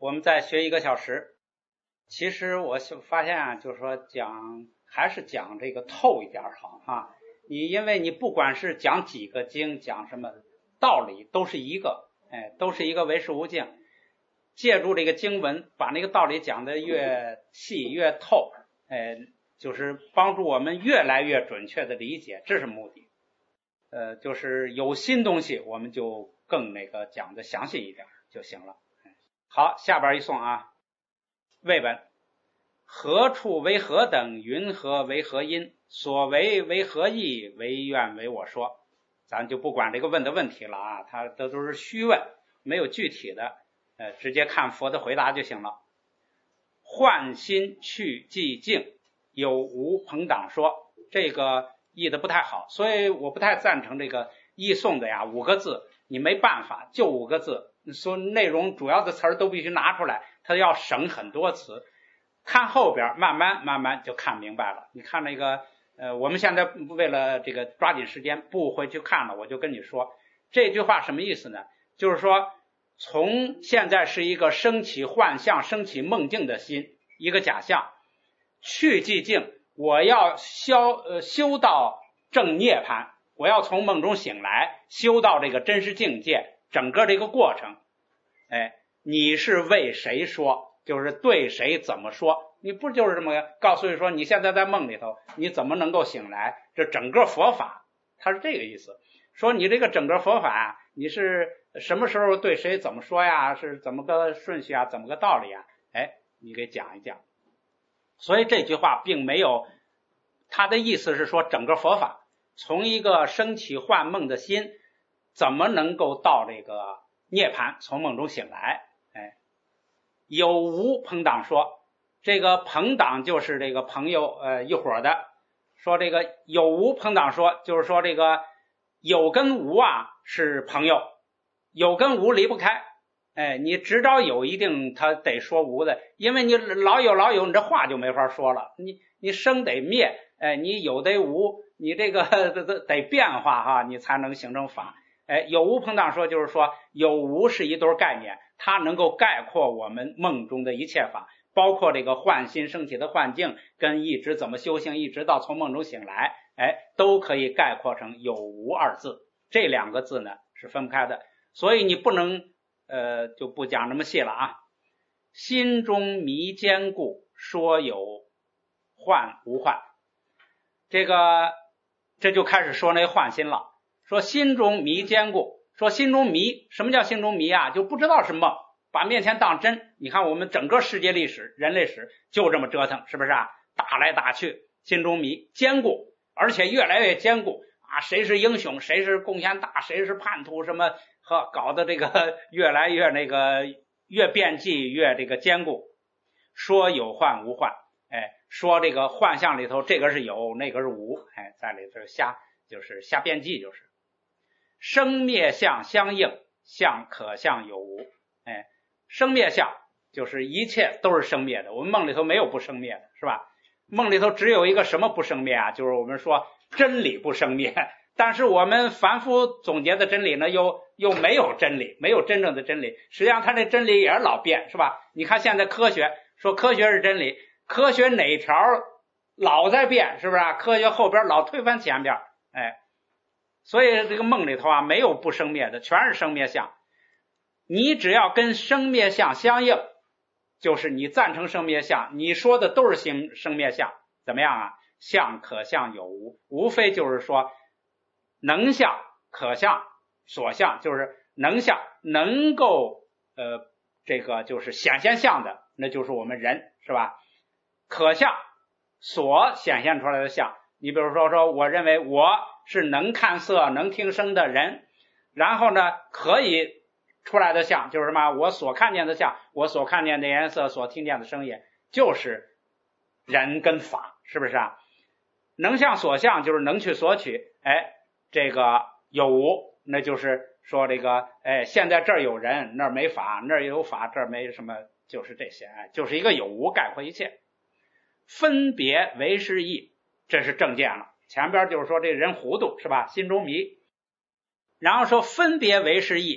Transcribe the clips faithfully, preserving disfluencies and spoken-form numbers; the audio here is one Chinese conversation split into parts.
我们再学一个小时。其实我发现啊，就是说讲还是讲这个透一点好啊。你因为你不管是讲几个经，讲什么道理，都是一个，哎，都是一个唯识无境。借助这个经文，把那个道理讲得越细越透，哎，就是帮助我们越来越准确的理解，这是目的。呃，就是有新东西，我们就更那个讲的详细一点就行了。好，下边一诵啊。魏本：何处为何等？云何为何因？所为为何意？唯愿为我说。咱就不管这个问的问题了啊，它这都是虚问，没有具体的，呃，直接看佛的回答就行了。换心去寂静，有无朋党说，这个译的不太好，所以我不太赞成这个译诵的呀，五个字你没办法，就五个字，说内容主要的词儿都必须拿出来，它要省很多词。看后边慢慢慢慢就看明白了。你看那个呃，我们现在为了这个抓紧时间不回去看了，我就跟你说这句话什么意思呢？就是说从现在是一个升起幻象升起梦境的心，一个假象，去寂静，我要消呃修到正涅槃，我要从梦中醒来，修到这个真实境界，整个这个过程，哎，你是为谁说？就是对谁怎么说？你不就是这么告诉你说你现在在梦里头，你怎么能够醒来？这整个佛法它是这个意思，说你这个整个佛法啊，你是什么时候对谁怎么说呀？是怎么个顺序啊？怎么个道理啊？哎，你给讲一讲。所以这句话并没有，他的意思是说整个佛法从一个升起幻梦的心，怎么能够到这个涅槃，从梦中醒来。哎，有无朋党说，这个朋党就是这个朋友呃一伙的，说这个有无朋党说，就是说这个有跟无啊是朋友，有跟无离不开。哎，你只找有一定他得说无的，因为你老有老有，你这话就没法说了。你你生得灭，哎，你有得无，你这个得变化哈，你才能形成法。哎，有无朋党说，就是说有无是一对概念，它能够概括我们梦中的一切法，包括这个幻心升起的幻境，跟一直怎么修行，一直到从梦中醒来，哎，都可以概括成有无二字。这两个字呢是分不开的，所以你不能呃就不讲那么细了啊。心中迷坚固，说有幻无幻，这个这就开始说那幻心了。说心中迷坚固，说心中迷，什么叫心中迷啊？就不知道是梦，把面前当真。你看我们整个世界历史人类史就这么折腾，是不是啊？打来打去，心中迷坚固，而且越来越坚固啊！谁是英雄，谁是贡献大，谁是叛徒，什么呵，搞得这个越来越那个越变际越这个坚固。说有幻无幻，哎，说这个幻象里头这个是有，那个是无，哎，在里头瞎就是瞎变际，就是生灭相相应，相可相有无。哎，生灭相就是一切都是生灭的，我们梦里头没有不生灭的，是吧？梦里头只有一个什么不生灭啊？就是我们说真理不生灭，但是我们凡夫总结的真理呢，又又没有真理，没有真正的真理。实际上它这真理也是老变，是吧？你看现在科学说科学是真理，科学哪条老在变，是不是啊？科学后边老推翻前边，哎，所以这个梦里头啊，没有不生灭的，全是生灭相。你只要跟生灭相相应，就是你赞成生灭相，你说的都是生生灭相，怎么样啊？相可相有无，无非就是说能相可相所相，就是能相能够呃这个就是显现相的，那就是我们人，是吧？可相所显现出来的相，你比如说说我认为我是能看色能听声的人，然后呢可以出来的相就是什么？我所看见的相，我所看见的颜色，所听见的声音，就是人跟法，是不是啊？能相所相就是能取所取，哎，这个有无，那就是说这个，哎，现在这儿有人，那儿没法，那儿有法，这儿没什么，就是这些，哎，就是一个有无概括一切。分别为是义，这是正见了。前边就是说这人糊涂，是吧？心中迷。然后说分别为是义，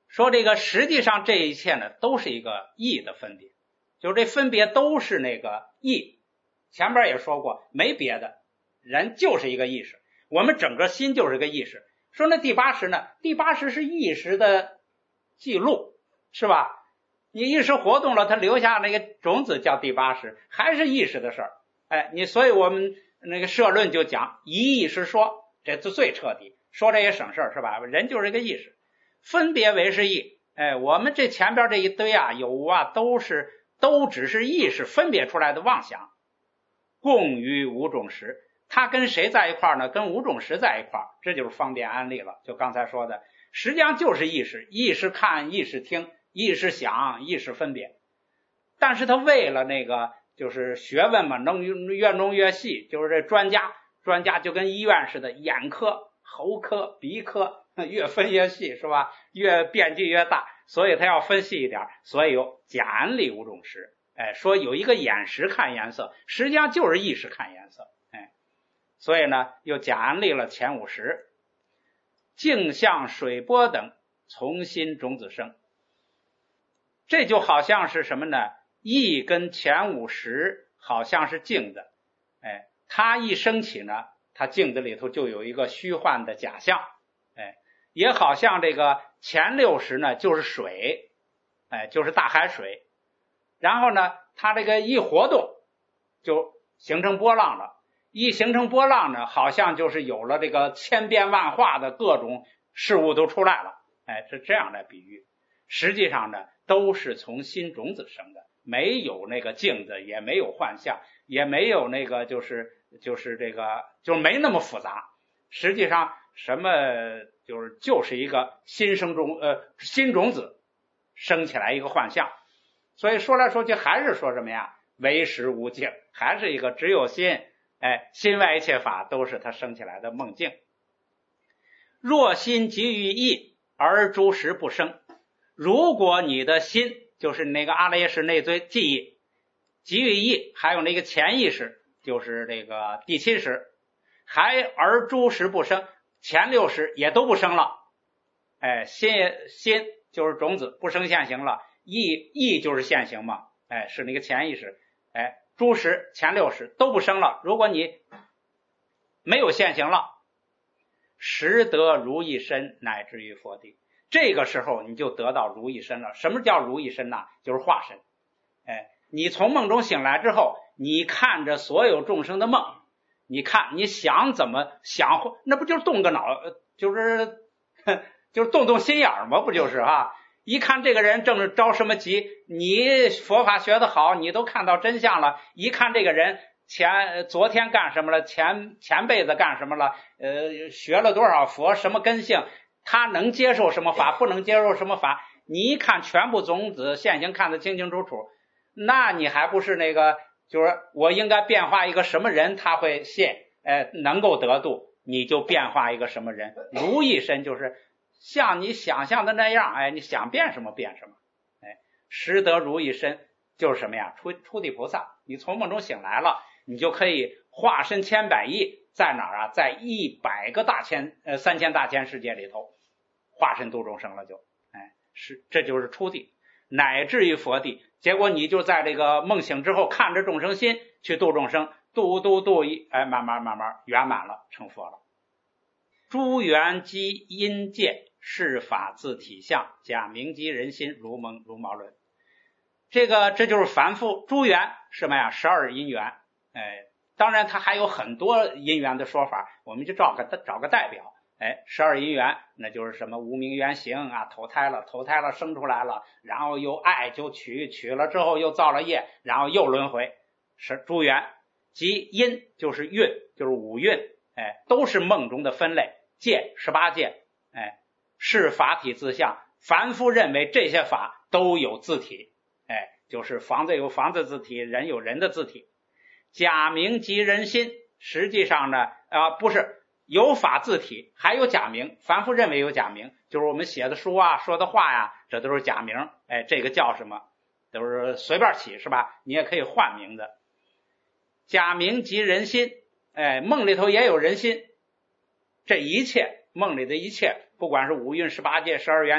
说这个实际上这一切呢都是一个意的分别，就是这分别都是那个意。前边也说过，没别的，人就是一个意识，我们整个心就是个意识。说那第八识呢，第八识是意识的记录，是吧？你意识活动了，它留下那个种子叫第八识，还是意识的事儿。哎，你所以我们那个社论就讲一意识说，这是最彻底，说这也省事儿，是吧？人就是一个意识，分别为是意。哎，我们这前边这一堆啊有无啊都是都只是意识分别出来的妄想，共于五种识。它跟谁在一块儿呢？跟五种识在一块儿，这就是方便安利了。就刚才说的，实际上就是意识，意识看，意识听，意识想，意识分别。但是他为了那个就是学问嘛，能越弄越细，就是这专家专家就跟医院似的，眼科、喉科、鼻科越分越细，是吧？越边际越大，所以他要分细一点，所以有假安利五种识。哎，说有一个眼识看颜色，实际上就是意识看颜色。哎，所以呢又假安利了前五识。镜像水波等从心种子生，这就好像是什么呢？意跟前五识好像是镜子，哎，它一升起呢，它镜子里头就有一个虚幻的假象，哎，也好像这个前六识呢就是水，哎，就是大海水，然后呢，它这个一活动就形成波浪了，一形成波浪呢，好像就是有了这个千变万化的各种事物都出来了，哎，是这样的比喻。实际上呢，都是从心种子生的，没有那个镜子，也没有幻象，也没有那个就是就是这个就没那么复杂。实际上什么就是就是一个新生种呃新种子生起来一个幻象。所以说来说去还是说什么呀？唯识无境，还是一个只有心，哎，心外一切法都是它生起来的梦境。若心即于意而诸识不生，如果你的心就是那个阿赖耶识内堆记忆，即于意，还有那个潜意识，就是这个第七识，还而诸识不生，前六识也都不生了。哎，心心就是种子，不生现行了，意意就是现行嘛，哎，是那个潜意识，哎，诸识前六识都不生了。如果你没有现行了，识得如意身，乃至于佛地。这个时候你就得到如意身了。什么叫如意身呢？就是化身。哎，你从梦中醒来之后，你看着所有众生的梦，你看你想怎么想，那不就是动个脑，就是就是动动心眼吗？不就是啊？一看这个人正是着什么急，你佛法学得好，你都看到真相了。一看这个人前昨天干什么了，前前辈子干什么了，呃，学了多少佛，什么根性，他能接受什么法，不能接受什么法，你一看全部种子现行看得清清楚楚，那你还不是那个就是我应该变化一个什么人他会信，呃，能够得度，你就变化一个什么人。如意身就是像你想象的那样，哎，你想变什么变什么，哎，识得如意身就是什么呀？出出地菩萨，你从梦中醒来了，你就可以化身千百亿，在哪儿啊？在一百个大千呃三千大千世界里头化身度众生了就，哎，是这就是出地，乃至于佛地。结果你就在这个梦醒之后，看着众生心去度众生，度度度一，哎，慢慢慢慢圆满了，成佛了。诸缘即因界，是法自体相，假名即人心，如蒙如毛论。这个这就是凡夫诸缘什么呀？十二因缘，哎，当然它还有很多因缘的说法，我们就找个找个代表。哎，十二因缘，那就是什么无明缘行啊，投胎了，投胎了，生出来了，然后又爱就取，取了之后又造了业，然后又轮回，是诸缘。即因就是运，就是五蕴，哎，都是梦中的分类，界十八界，哎，是法体自相。凡夫认为这些法都有自体，哎，就是房子有房子自体，人有人的自体。假名即人心，实际上呢，啊，不是。有法自体，还有假名。凡夫认为有假名，就是我们写的书啊，说的话呀，这都是假名。哎，这个叫什么？都是随便起，是吧？你也可以换名字。假名即人心，哎，梦里头也有人心。这一切梦里的一切，不管是五蕴十八界十二缘起，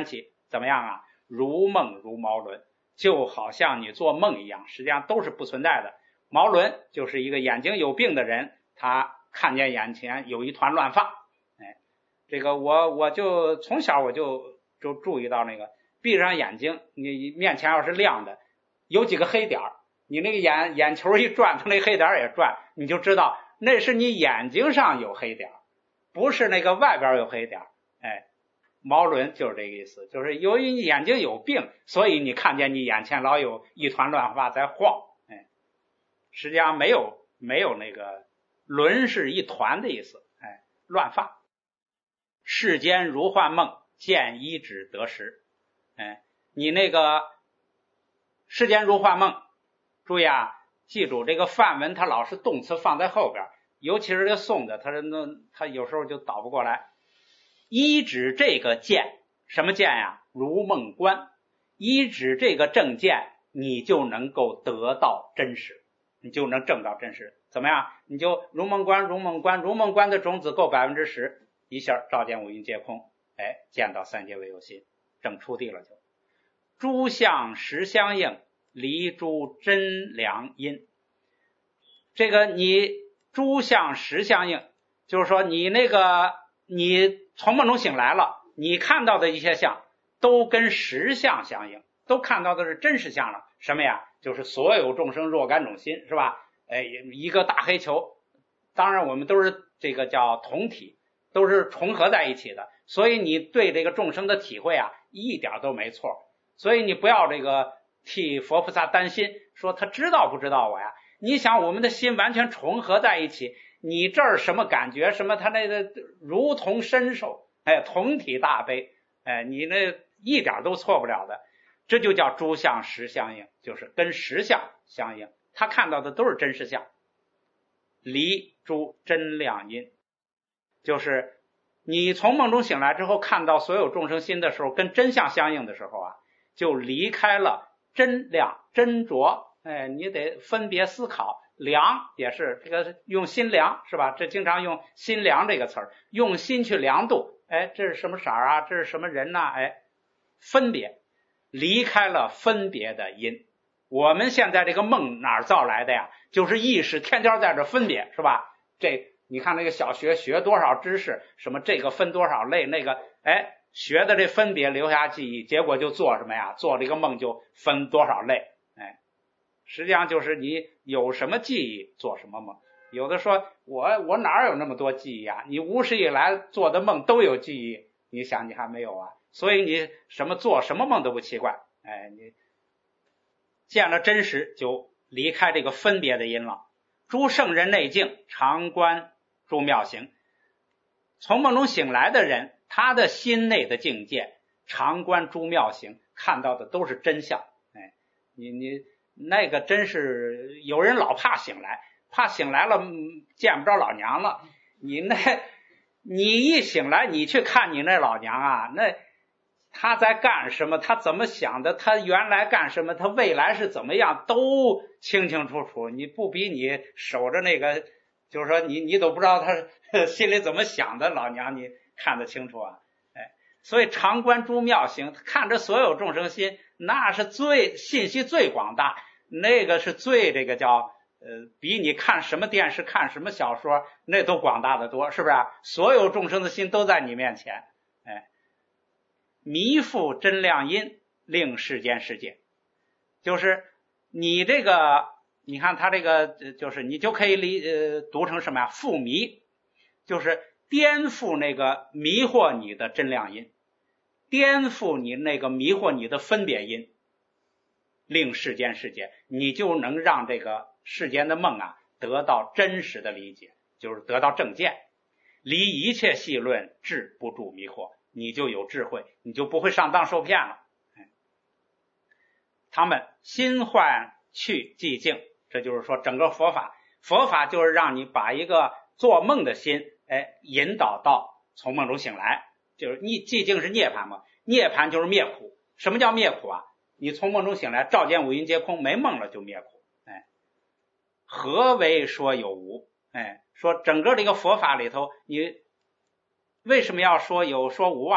怎么样啊？如梦如毛轮，就好像你做梦一样，实际上都是不存在的。毛轮就是一个眼睛有病的人，他看见眼前有一团乱发，哎，这个我我就从小我就就注意到那个，闭上眼睛，你面前要是亮的，有几个黑点儿，你那个眼眼球一转，它那黑点也转，你就知道那是你眼睛上有黑点，不是那个外边有黑点。哎，毛轮就是这个意思，就是由于你眼睛有病，所以你看见你眼前老有一团乱发在晃。哎，实际上没有没有那个轮是一团的意思。哎，乱发。世间如幻梦，见一指得时。哎，你那个世间如幻梦，注意啊，记住这个范文它老是动词放在后边，尤其是这个宋的，它是那它有时候就倒不过来。一指这个见，什么见呀？如梦观。一指这个正见，你就能够得到真实，你就能证到真实。怎么样？你就如梦观，如梦观，如梦观的种子够百分之十，一下照见五蕴皆空，哎，见到三界唯有心，证出地了就。诸相实相应，离诸真良因。这个你诸相实相应，就是说你那个你从梦中醒来了，你看到的一些相都跟实相相应，都看到的是真实相了。什么呀？就是所有众生若干种心，是吧？哎，一个大黑球，当然我们都是这个叫同体，都是重合在一起的，所以你对这个众生的体会啊，一点都没错。所以你不要这个替佛菩萨担心，说他知道不知道我呀？你想我们的心完全重合在一起，你这儿什么感觉，什么他那个如同身受，哎，同体大悲，哎，你那一点都错不了的。这就叫诸相实相应，就是跟实相相应，他看到的都是真实相。离诸真量因，就是你从梦中醒来之后，看到所有众生心的时候，跟真相相应的时候啊，就离开了真量斟酌。哎，你得分别思考，量也是这个用心量，是吧？这经常用心量这个词儿，用心去量度。哎，这是什么色啊？这是什么人呐、啊？哎，分别，离开了分别的因。我们现在这个梦哪儿造来的呀？就是意识天天在这分别，是吧？这你看那个小学学多少知识，什么这个分多少类，那个哎学的这分别留下记忆，结果就做什么呀？做这个梦就分多少类。哎，实际上就是你有什么记忆做什么梦。有的说我我哪有那么多记忆啊？你无始以来做的梦都有记忆，你想你还没有啊？所以你什么做什么梦都不奇怪。哎，你见了真实就离开这个分别的因了。诸圣人内境，常观诸妙行。从梦中醒来的人，他的心内的境界常观诸妙行，看到的都是真相。哎，你你那个真是有人老怕醒来，怕醒来了见不着老娘了。你那你一醒来，你去看你那老娘啊，那他在干什么，他怎么想的，他原来干什么，他未来是怎么样，都清清楚楚。你不比你守着那个，就是说你你都不知道他心里怎么想的，老娘你看得清楚啊。哎，所以常观诸妙行，看着所有众生心，那是最信息最广大，那个是最这个叫呃，比你看什么电视看什么小说那都广大的多，是不是？所有众生的心都在你面前。哎，迷覆真量因，令世间世界，就是你这个你看他这个就是你就可以理呃读成什么呀？覆迷，就是颠覆那个迷惑你的真量因，颠覆你那个迷惑你的分别因，令世间世界，你就能让这个世间的梦啊得到真实的理解，就是得到正见，离一切细论，治不住迷惑，你就有智慧，你就不会上当受骗了。他们心幻去寂静，这就是说整个佛法，佛法就是让你把一个做梦的心，哎，引导到从梦中醒来，就是你寂静是涅槃嘛，涅槃就是灭苦。什么叫灭苦啊？你从梦中醒来，照见五蕴皆空，没梦了就灭苦。哎，何为说有无？哎，说整个这个佛法里头，你为什么要说有说无啊？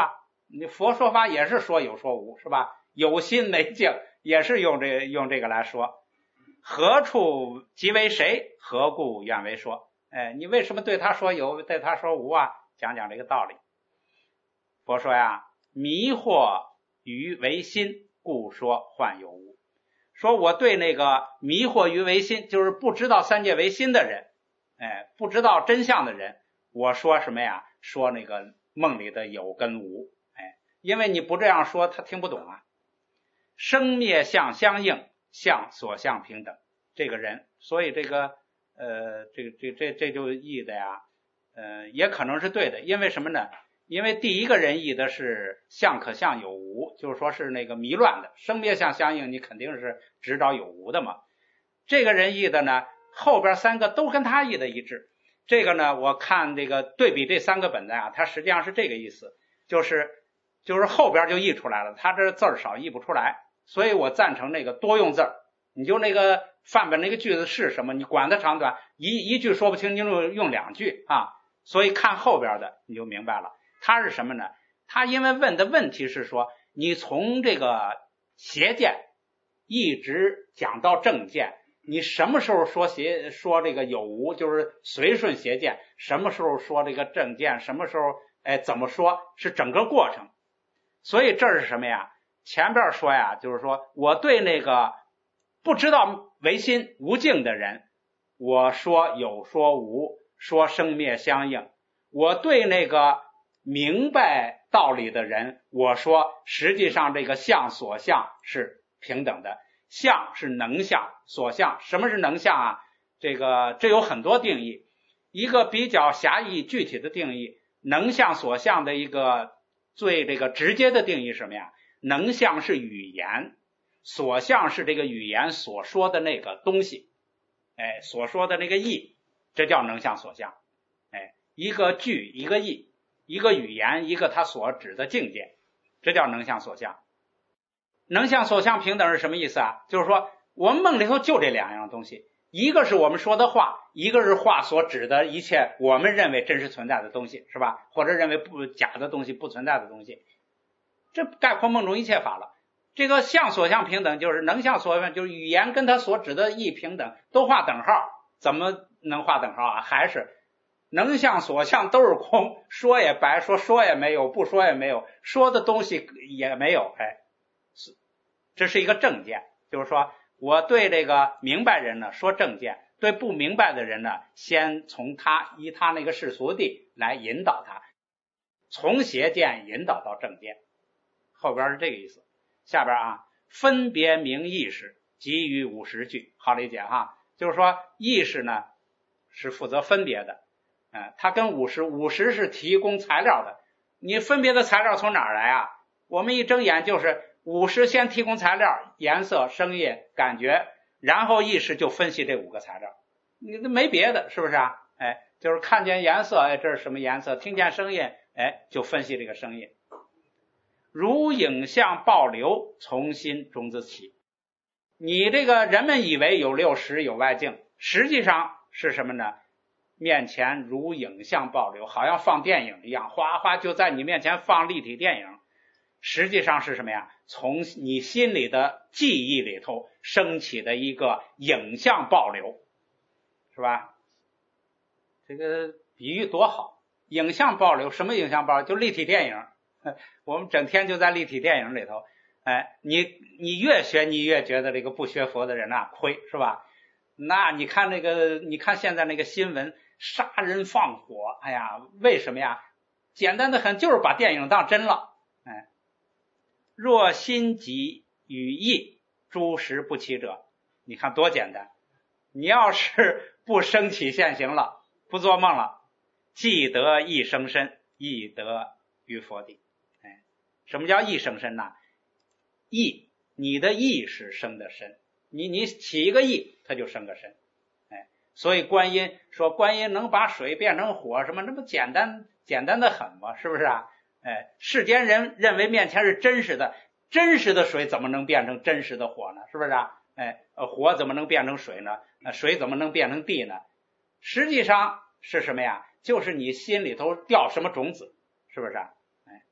你佛说法也是说有说无，是吧？有心没境也是用这用这个来说。何处即为谁？何故愿为说？哎，你为什么对他说有，对他说无啊？讲讲这个道理。佛说呀，迷惑于唯心，故说幻有无。说我对那个迷惑于唯心，就是不知道三界唯心的人，哎，不知道真相的人，我说什么呀？说那个梦里的有跟无，哎，因为你不这样说，他听不懂啊。生灭相相应，相所相平等，这个人，所以这个呃，这个这这这就译的呀，呃，也可能是对的，因为什么呢？因为第一个人译的是相可相有无，就是说是那个迷乱的，生灭相相应，你肯定是知道有无的嘛。这个人译的呢，后边三个都跟他译的一致。这个呢，我看这个对比这三个本子啊，它实际上是这个意思，就是就是后边就译出来了，他这字儿少译不出来，所以我赞成那个多用字儿。你就那个范本那个句子是什么，你管它长短，一一句说不清，你就用两句啊。所以看后边的你就明白了。他是什么呢？他因为问的问题是说，你从这个邪见一直讲到正见，你什么时候说邪说这个有无，就是随顺邪见，什么时候说这个正见，什么时候哎怎么说，是整个过程。所以这是什么呀？前边说呀，就是说我对那个不知道唯心无境的人，我说有说无，说生灭相应。我对那个明白道理的人，我说实际上这个相所相是平等的，相是能相，所相什么是能相啊？这个这有很多定义，一个比较狭义具体的定义，能相所相的一个最这个直接的定义是什么呀？能相是语言，所相是这个语言所说的那个东西，哎，所说的那个义，这叫能相所相。哎，一个句一个义，一个语言一个它所指的境界，这叫能相所相。能相所相平等是什么意思啊？就是说我们梦里头就这两样东西，一个是我们说的话，一个是话所指的一切我们认为真实存在的东西，是吧？或者认为不假的东西，不存在的东西，这概括梦中一切法了。这个相所相平等，就是能相所相，就是语言跟它所指的义平等，都画等号，怎么能画等号啊？还是能相所相都是空，说也白说，说也没有，不说也没有，说的东西也没有，哎，这是一个正见，就是说我对这个明白人呢说正见，对不明白的人呢，先从他以他那个世俗地来引导他，从邪见引导到正见，后边是这个意思。下边啊，分别名意识，给予五十句，好理解哈。就是说意识呢是负责分别的，嗯，它跟五十五十是提供材料的。你分别的材料从哪儿来啊？我们一睁眼就是五十先提供材料，颜色、声音、感觉，然后意识就分析这五个材料。你没别的，是不是啊？哎，就是看见颜色，哎，这是什么颜色？听见声音，哎，就分析这个声音。如影像暴流，从心中自起。你这个人们以为有六识有外境，实际上是什么呢？面前如影像暴流，好像放电影一样，哗哗就在你面前放立体电影。实际上是什么呀？从你心里的记忆里头升起的一个影像暴流，是吧？这个比喻多好！影像暴流，什么影像暴流？就立体电影。我们整天就在立体电影里头，哎，你你越学你越觉得这个不学佛的人啊亏，是吧？那你看那个，你看现在那个新闻，杀人放火，哎呀，为什么呀？简单的很，就是把电影当真了。哎，若心即与意，诸实不起者，你看多简单。你要是不升起现行了，不做梦了，既得意生身，亦得于佛地。哎，什么叫意生身呢？意，你的意识生的身，你你起一个意，它就生个身。哎，所以观音说观音能把水变成火，什么那不简单简单的很吗？是不是啊？哎，世间人认为面前是真实的，真实的水怎么能变成真实的火呢？是不是啊？哎，火怎么能变成水呢？水怎么能变成地呢？实际上是什么呀？就是你心里头掉什么种子，是不是啊？哎，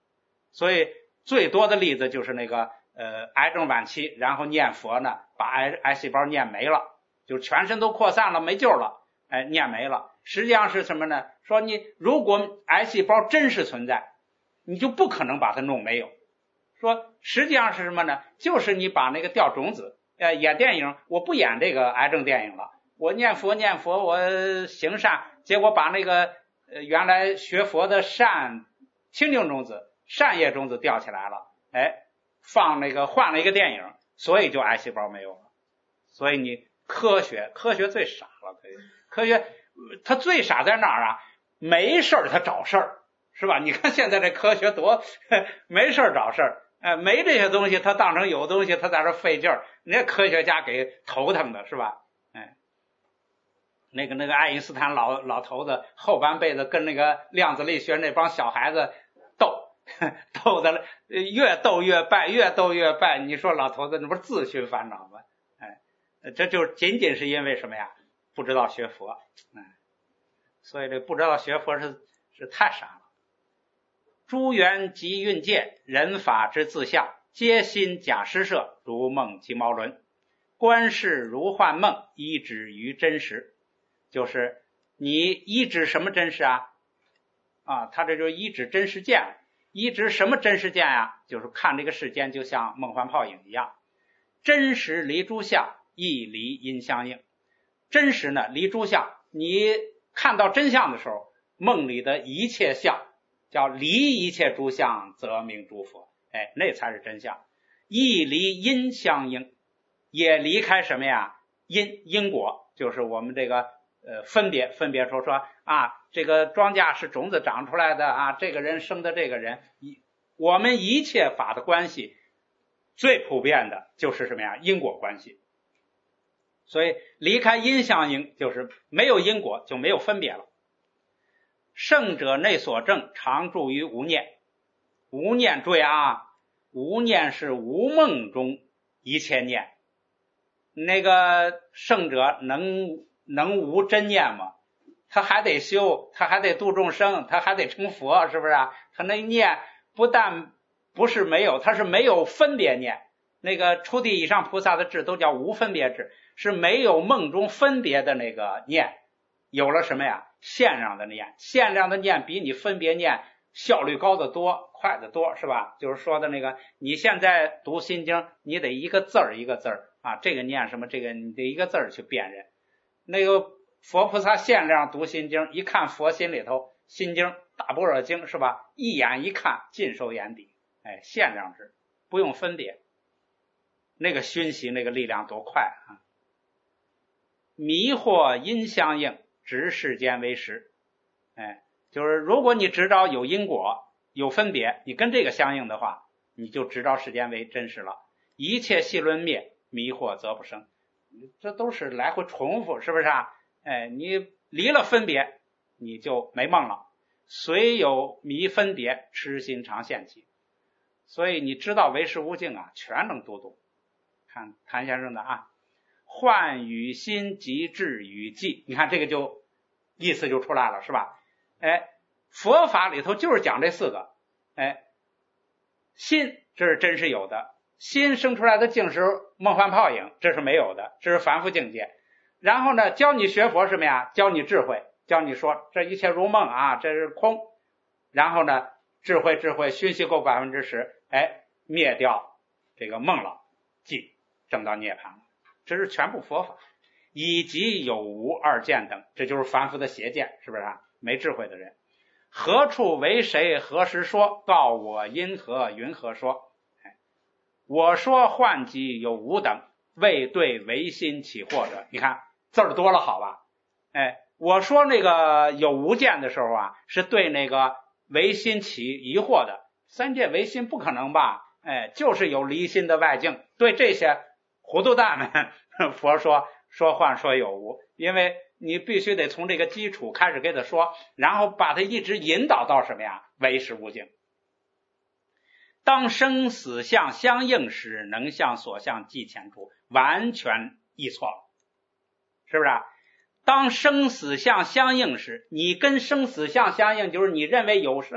所以最多的例子就是那个呃癌症晚期，然后念佛呢，把癌癌细胞念没了，就全身都扩散了，没救了，哎，念没了。实际上是什么呢？说你如果癌细胞真实存在，你就不可能把它弄没有。说实际上是什么呢？就是你把那个掉种子，呃，演电影，我不演这个癌症电影了，我念佛念佛，我行善，结果把那个呃原来学佛的善清净种子、善业种子掉起来了，哎，放那个换了一个电影，所以就癌细胞没有了。所以你科学，科学最傻了，可以，科学它最傻在哪儿啊？没事儿它找事儿，是吧？你看现在这科学多没事儿找事儿。呃，没这些东西，他当成有东西，他在这费劲儿，那科学家给头疼的是吧？哎，那个那个爱因斯坦老老头子后半辈子跟那个量子力学那帮小孩子斗，斗的越斗越败，越斗越败。你说老头子那不是自寻烦恼吗？哎，这就仅仅是因为什么呀？不知道学佛，哎，所以这不知道学佛是是太傻了。诸缘即运界，人法之自相，皆心假施设，如梦即毛伦。观世如幻梦，依止于真实。就是你依止什么真实啊？啊，他这就是依止真实见。依止什么真实见啊？就是看这个世间就像梦幻泡影一样。真实离诸相，亦离因相应。真实呢，离诸相，你看到真相的时候，梦里的一切相叫离一切诸相，则名诸佛。哎，那才是真相。亦离因相应，也离开什么呀？因因果，就是我们这个呃分别分别说说啊，这个庄稼是种子长出来的啊，这个人生的这个人，我们一切法的关系最普遍的就是什么呀？因果关系。所以离开因相应，就是没有因果就没有分别了。圣者内所证，常住于无念。无念，注意啊，无念是无梦中一切念。那个圣者能能无真念吗？他还得修，他还得度众生，他还得成佛，是不是啊？他那念不但不是没有，他是没有分别念。那个初地以上菩萨的智都叫无分别智，是没有梦中分别的那个念，有了什么呀？限量的念。限量的念比你分别念效率高得多，快得多，是吧？就是说的那个，你现在读心经，你得一个字儿一个字儿啊，这个念什么，这个你得一个字儿去辨认。那个佛菩萨限量读心经，一看佛心里头，心经大般若经，是吧？一眼一看尽收眼底，哎，限量制，不用分别。那个熏习那个力量多快啊！迷惑因相应，执世间为实。哎，就是如果你知道有因果有分别，你跟这个相应的话，你就知道世间为真实了。一切系轮灭，迷惑则不生。这都是来回重复，是不是啊？哎，你离了分别，你就没梦了。虽有迷分别，痴心常现起。所以你知道唯识无境啊，全能读懂。看谭先生的啊，幻与心即智与寂，你看这个就意思就出来了，是吧？哎，佛法里头就是讲这四个。哎，心这是真是有的，心生出来的境时梦幻泡影，这是没有的，这是凡夫境界。然后呢，教你学佛什么呀？教你智慧，教你说这一切如梦啊，这是空。然后呢，智慧智慧熏习够百分之十，哎，灭掉这个梦了，即证到涅槃了。这是全部佛法，以及有无二见等，这就是凡夫的邪见，是不是啊？没智慧的人，何处为谁？何时说？告我因何云何说？哎，我说幻即有无等，未对唯心起惑者。你看字儿多了，好吧？哎，我说那个有无见的时候啊，是对那个唯心起疑惑的。三界唯心不可能吧？哎，就是有离心的外境。对这些糊涂蛋们，佛说说幻说有无，因为你必须得从这个基础开始给他说，然后把他一直引导到什么呀？唯识无境。当生死相相应时，能向所相即遣除，完全译错了，是不是啊？当生死相相应时，你跟生死相相应，就是你认为有生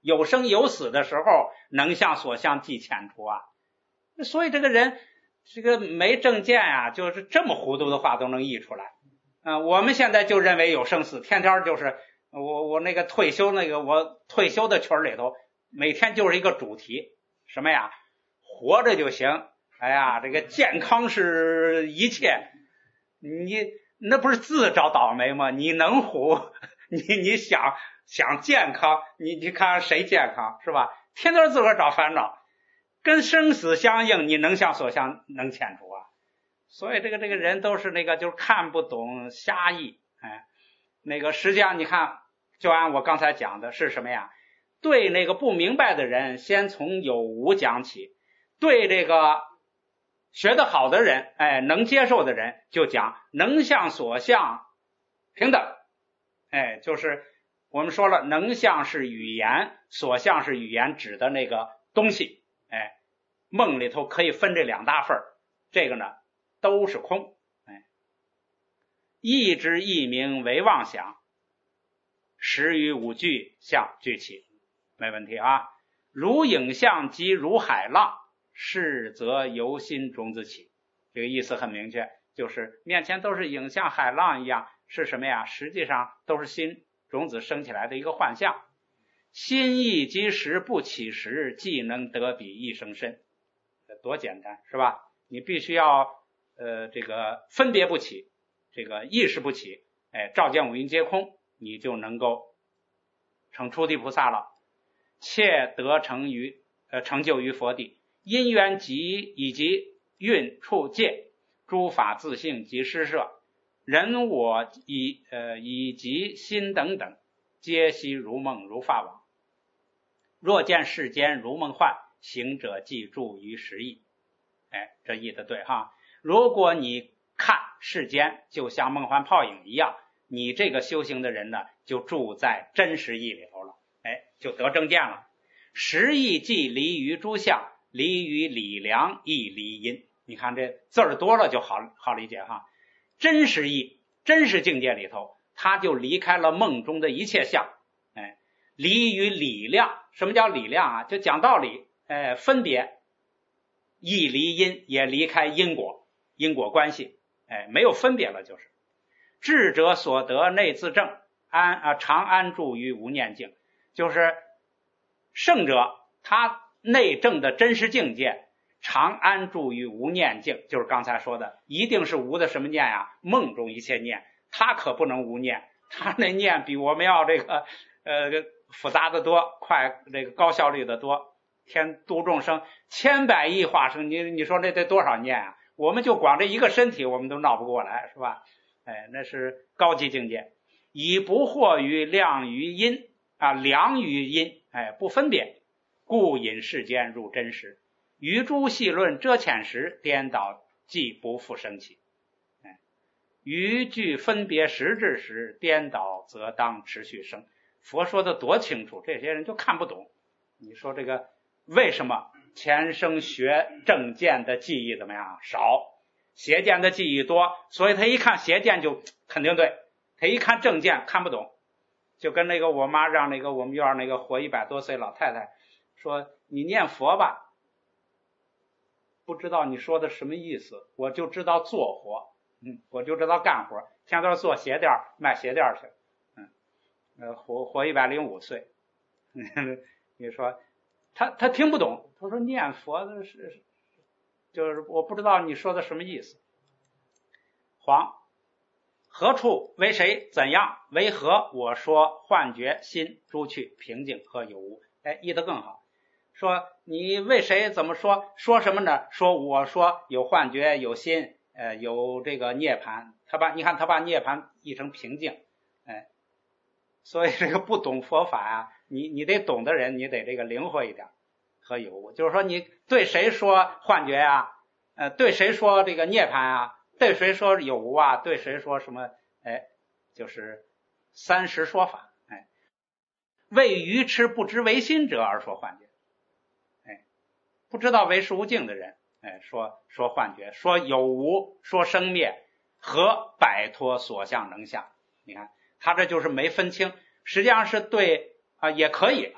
有生有死的时候，能向所向即遣除啊。所以这个人这个没正见啊，就是这么糊涂的话都能译出来。嗯、呃，我们现在就认为有生死，天天就是我我那个退休那个我退休的群里头，每天就是一个主题，什么呀？活着就行。哎呀，这个健康是一切。你那不是自找倒霉吗？你能活，你你想想健康，你你看谁健康是吧？天天自个儿找烦恼，跟生死相应，你能向所向能遣除啊？所以这个这个人都是那个就是看不懂瞎译。哎，那个实际上你看，就按我刚才讲的是什么呀？对那个不明白的人，先从有无讲起；对这个学得好的人，哎，能接受的人，就讲能向所向平等。哎，就是我们说了，能向是语言，所向是语言指的那个东西。哎，梦里头可以分这两大份，这个呢都是空。哎，意之意名为妄想，实与五句相俱起，没问题啊。如影像即如海浪，是则由心种子起。这个意思很明确，就是面前都是影像海浪一样，是什么呀？实际上都是心种子生起来的一个幻象。心意即时不起时，即能得彼一生身。多简单是吧？你必须要呃这个分别不起，这个意识不起，哎，照见五蕴皆空，你就能够成初地菩萨了，且得成于呃成就于佛地。因缘集以及蕴处界诸法自性及施设人我以呃以及心等等，皆悉如梦如发往。若见世间如梦幻，行者即住于实义。哎，这译的对哈。如果你看世间就像梦幻泡影一样，你这个修行的人呢，就住在真实义里头了，哎，就得正见了。实义即离于诸相，离于理量，亦离因。你看这字儿多了就好好理解哈。真实义，真实境界里头，他就离开了梦中的一切相，哎，离于理量。什么叫理量啊？就讲道理，哎，分别，亦离因，也离开因果，因果关系，哎，没有分别了，就是。智者所得内自正，安啊常安住于无念境，就是圣者他内证的真实境界，常安住于无念境，就是刚才说的，一定是无的什么念呀？梦中一切念，他可不能无念，他那念比我们要这个呃复杂的多，快这个高效率的多。天度众生千百亿化生，你你说这得多少念啊？我们就光这一个身体，我们都闹不过来，是吧？哎，那是高级境界。以不惑于量于因啊，量于因，哎，不分别，故引世间入真实。于诸细论遮浅时，颠倒即不复生起。哎，于具分别实质时，颠倒则当持续生。佛说的多清楚，这些人就看不懂。你说这个为什么前生学正见的记忆怎么样少，邪见的记忆多？所以他一看邪见就肯定对，他一看正见看不懂。就跟那个我妈让那个我们院那个活一百多岁老太太说，你念佛吧，不知道你说的什么意思，我就知道做活，嗯，我就知道干活，天天做鞋垫卖鞋垫去，嗯，呃，活活一百零五岁，你说他他听不懂，他说念佛的是，就是我不知道你说的什么意思。黄，何处为谁？怎样为何？我说幻觉心诸去平静和有无。哎，译得更好。说你为谁怎么说？说什么呢？说我说有幻觉，有心，呃，有这个涅槃。他把你看他把涅槃译成平静，哎，所以这个不懂佛法啊，你你得懂的人，你得这个灵活一点和有无。就是说你对谁说幻觉啊，呃，对谁说这个涅槃啊，对谁说有无啊，对谁说什么，哎，就是三实说法。哎，为愚痴不知唯心者而说幻觉。哎，不知道唯识无境的人，哎，说说幻觉，说有无，说生灭和摆脱所相能相。你看他这就是没分清，实际上是对啊，也可以啊，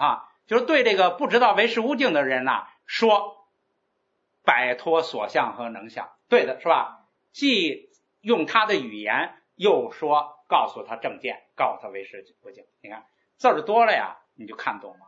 就是对这个不知道为实无境的人呐、啊，说摆脱所相和能相，对的是吧？既用他的语言，又说告诉他正见，告诉他为实无境。你看字儿多了呀，你就看懂了。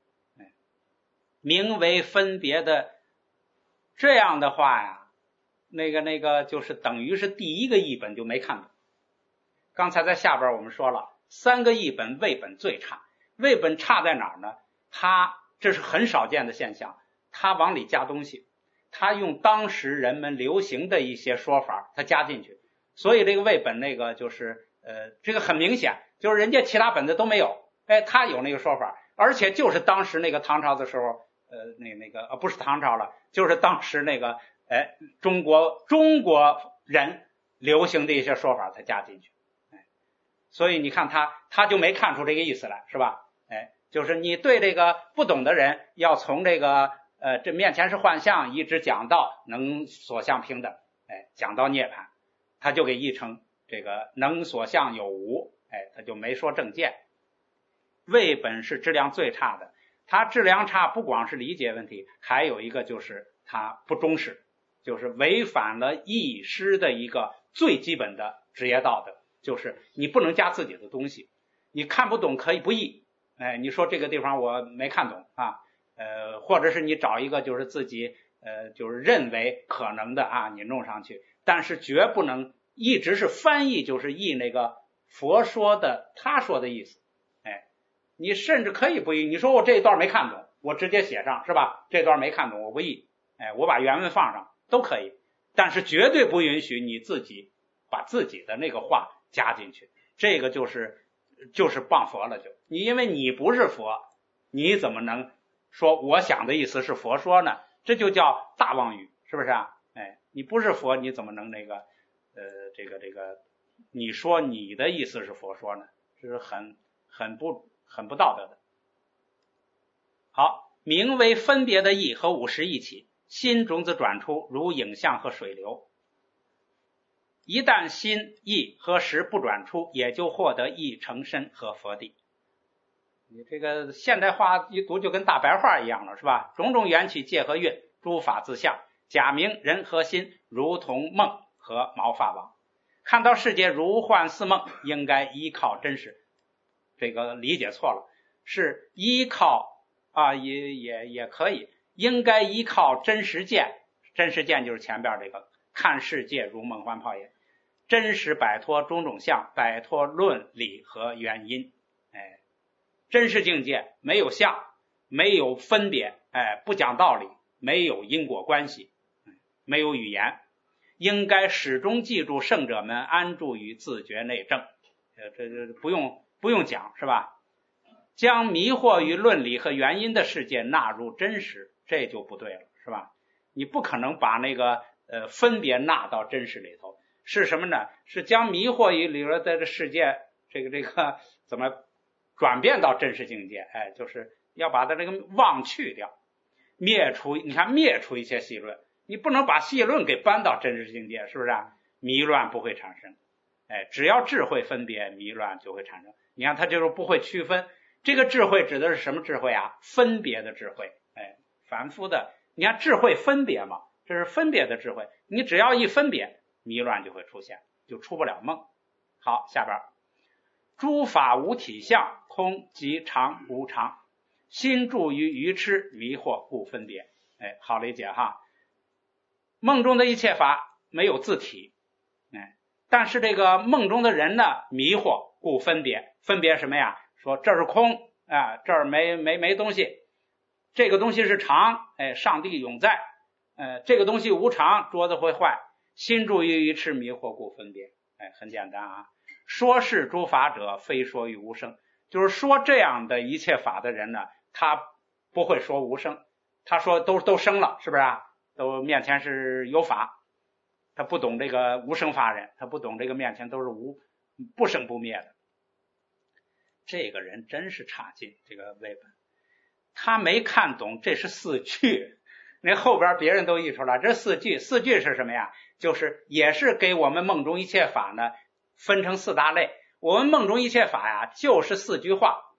名为分别的，这样的话呀，那个那个就是等于是第一个译本就没看懂。刚才在下边我们说了，三个译本魏本最差。魏本差在哪儿呢？他这是很少见的现象，他往里加东西，他用当时人们流行的一些说法他加进去，所以这个魏本那个就是呃，这个很明显就是人家其他本子都没有，哎，他有那个说法，而且就是当时那个唐朝的时候，呃，那那个呃不是唐朝了，就是当时那个哎中国中国人流行的一些说法才加进去，哎，所以你看他他就没看出这个意思来，是吧？哎，就是你对这个不懂的人，要从这个呃这面前是幻象，一直讲到能所相平等，哎，讲到涅槃，他就给译成这个能所相有无，哎，他就没说正见。魏本是质量最差的，它质量差不光是理解问题，还有一个就是它不忠实，就是违反了译师的一个最基本的职业道德，就是你不能加自己的东西，你看不懂可以不译，哎，你说这个地方我没看懂啊，呃，或者是你找一个就是自己呃就是认为可能的啊，你弄上去，但是绝不能一直是翻译，就是译那个佛说的他说的意思。你甚至可以不译，你说我这一段没看懂，我直接写上，是吧？这段没看懂我不译，哎，我把原文放上都可以，但是绝对不允许你自己把自己的那个话加进去，这个就是就是谤佛了，就你因为你不是佛，你怎么能说我想的意思是佛说呢？这就叫大妄语，是不是啊？哎，你不是佛，你怎么能那个呃这个这个你说你的意思是佛说呢？这是很很不很不道德的。好，名为分别的意和五十一起，心种子转出，如影像和水流。一旦心意和识不转出，也就获得意成身和佛地。你这个现代化一读就跟大白话一样了，是吧？种种缘起界和运，诸法自相，假名人和心，如同梦和毛发王。看到世界如幻似梦，应该依靠真实。这个理解错了，是依靠啊，也也也可以，应该依靠真实见。真实见就是前边这个看世界如梦幻泡影，真实摆脱种种相，摆脱论理和原因。哎，真实境界没有相，没有分别，哎，不讲道理，没有因果关系，没有语言，应该始终记住圣者们安住于自觉内证。呃，这这不用。不用讲，是吧？将迷惑于论理和原因的世界纳入真实，这就不对了，是吧？你不可能把那个呃分别纳到真实里头，是什么呢？是将迷惑于里头的这个世界，这个这个怎么转变到真实境界？哎，就是要把它这个妄去掉，灭除。你看，灭除一切细论，你不能把细论给搬到真实境界，是不是啊？迷乱不会产生。哎，只要智慧分别，迷乱就会产生。你看他就是不会区分，这个智慧指的是什么智慧啊？分别的智慧。哎，凡夫的，你看智慧分别嘛，这是分别的智慧，你只要一分别，迷乱就会出现，就出不了梦。好，下边诸法无体相，空即常无常，心住于愚痴，迷惑故分别。哎，好理解哈。梦中的一切法没有自体，哎，但是这个梦中的人呢，迷惑故分别。分别什么呀？说这是空啊，这儿没没没东西，这个东西是常，哎，上帝永在，呃，这个东西无常，桌子会坏，心住于愚痴，迷惑故分别。哎，很简单啊。说是诸法者，非说于无生，就是说这样的一切法的人呢，他不会说无生，他说都都生了，是不是啊？都面前是有法，他不懂这个无生法人，他不懂这个面前都是无不生不灭的。这个人真是差劲，这个魏本他没看懂这是四句，那后边别人都译出来，这四句四句是什么呀？就是也是给我们梦中一切法呢分成四大类。我们梦中一切法呀就是四句话，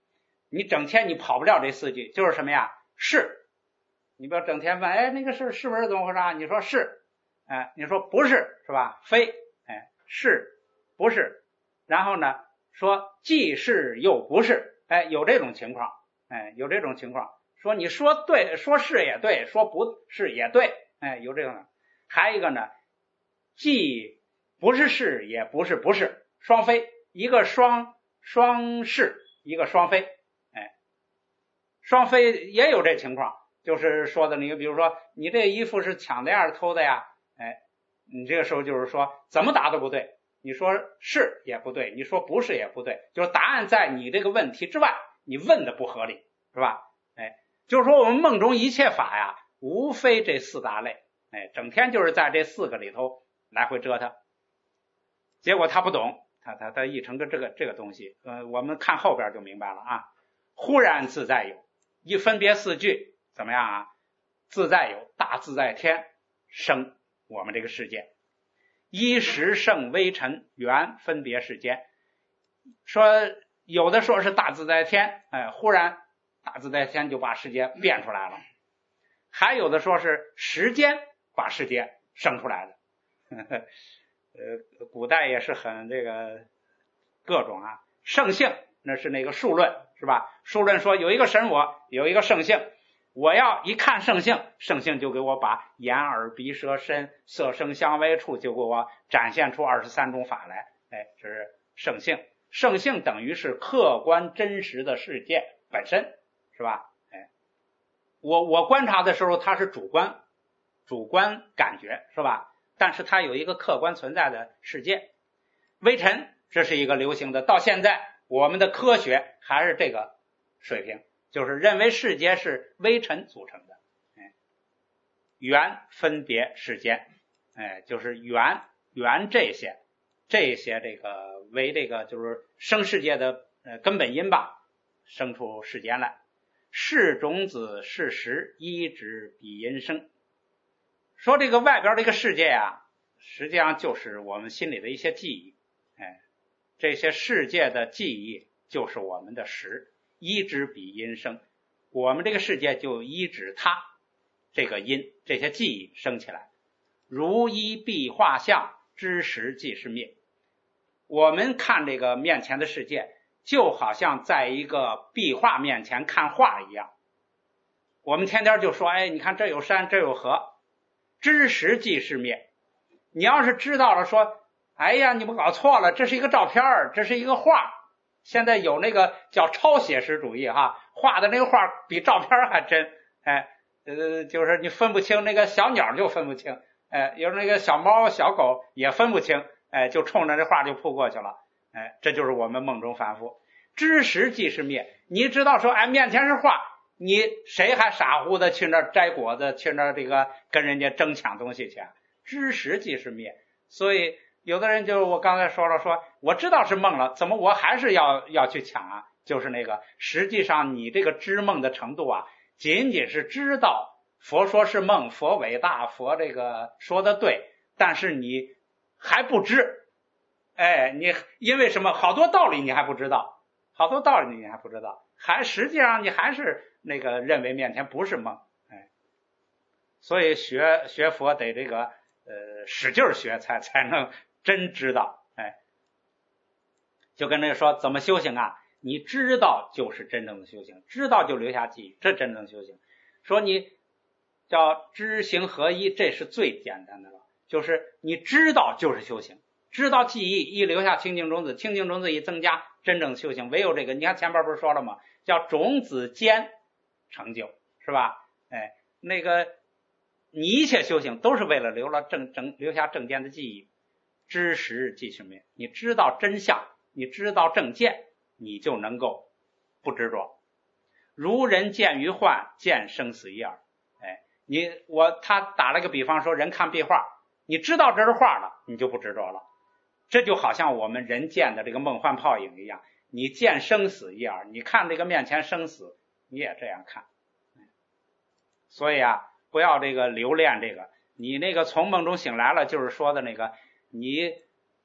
你整天你跑不了这四句，就是什么呀？是，你不要整天问，哎，那个是是不是怎么回事啊？你说是，哎，你说不是，是吧？非，哎，是，不是，然后呢，说既是又不是，哎，有这种情况，哎，有这种情况，说你说对，说是也对，说不是也对，哎，有这种。还有一个呢，既不是是，也不是不是，双非，一个双双是，一个双非，哎，双非也有这情况，就是说的那个，比如说你这衣服是抢的呀，是偷的呀，哎，你这个时候就是说怎么答都不对，你说是也不对，你说不是也不对，就是答案在你这个问题之外，你问的不合理，是吧？哎，就是说我们梦中一切法呀，无非这四大类，哎，整天就是在这四个里头来回折腾，结果他不懂，他他他译成个这个这个东西，呃，我们看后边就明白了啊。忽然自在有，一分别四句怎么样啊？自在有，大自在天生我们这个世界，一时胜微尘缘分别世间。说有的说是大自在天，哎，忽然大自在天就把世界变出来了，还有的说是时间把世界生出来的。呵呵呃，古代也是很这个各种啊，圣性那是那个数论，是吧？数论说有一个神我，有一个圣性，我要一看圣性，圣性就给我把眼耳鼻舌身色声香味触就给我展现出二十三种法来，哎，这是圣性。圣性等于是客观真实的世界本身，是吧？哎，我我观察的时候它是主观主观感觉，是吧？但是它有一个客观存在的世界。微尘这是一个流行的，到现在我们的科学还是这个水平，就是认为世界是微尘组成的。哎，缘分别世间，哎，就是缘缘这些这些这个为这个就是生世界的呃根本因吧，生出世间来。是种子是实，依止彼因生。说这个外边这个世界啊，实际上就是我们心里的一些记忆，哎，这些世界的记忆就是我们的实，依止彼因生，我们这个世界就依止它这个因，这些记忆生起来。如依壁画像，知时即是灭。我们看这个面前的世界，就好像在一个壁画面前看画一样。我们天天就说，哎，你看这有山，这有河，知时即是灭。你要是知道了说，哎呀，你们搞错了，这是一个照片，这是一个画。现在有那个叫超写实主义哈，画的那个画比照片还真，哎，呃，就是你分不清那个小鸟就分不清，哎，有那个小猫小狗也分不清，哎，就冲着这画就扑过去了，哎，这就是我们梦中凡夫。知时即是灭，你知道说，哎，面前是画，你谁还傻乎的去那摘果子，去那这个跟人家争抢东西去？知时即是灭。所以有的人就是我刚才说了，说我知道是梦了，怎么我还是要要去抢啊？就是那个实际上你这个知梦的程度啊，仅仅是知道佛说是梦，佛伟大，佛这个说的对，但是你还不知，哎，你因为什么？好多道理你还不知道，好多道理你还不知道，还实际上你还是那个认为面前不是梦，哎，所以学学佛得这个呃使劲学才才能真知道，哎，就跟那个说怎么修行啊？你知道就是真正的修行，知道就留下记忆，这真正的修行。说你叫知行合一，这是最简单的了，就是你知道就是修行，知道记忆一留下清净种子，清净种子一增加，真正修行唯有这个。你看前边不是说了吗？叫种子间成就，是吧？哎，那个你一切修行都是为了留了正正留下正见的记忆，知时即是灭。你知道真相，你知道正见，你就能够不执着。如人见于幻，见生死一耳。哎，你我他打了个比方说，人看壁画，你知道这是画了，你就不执着了。这就好像我们人见的这个梦幻泡影一样，你见生死一耳，你看这个面前生死，你也这样看。所以啊，不要这个留恋这个，你那个从梦中醒来了，就是说的那个，你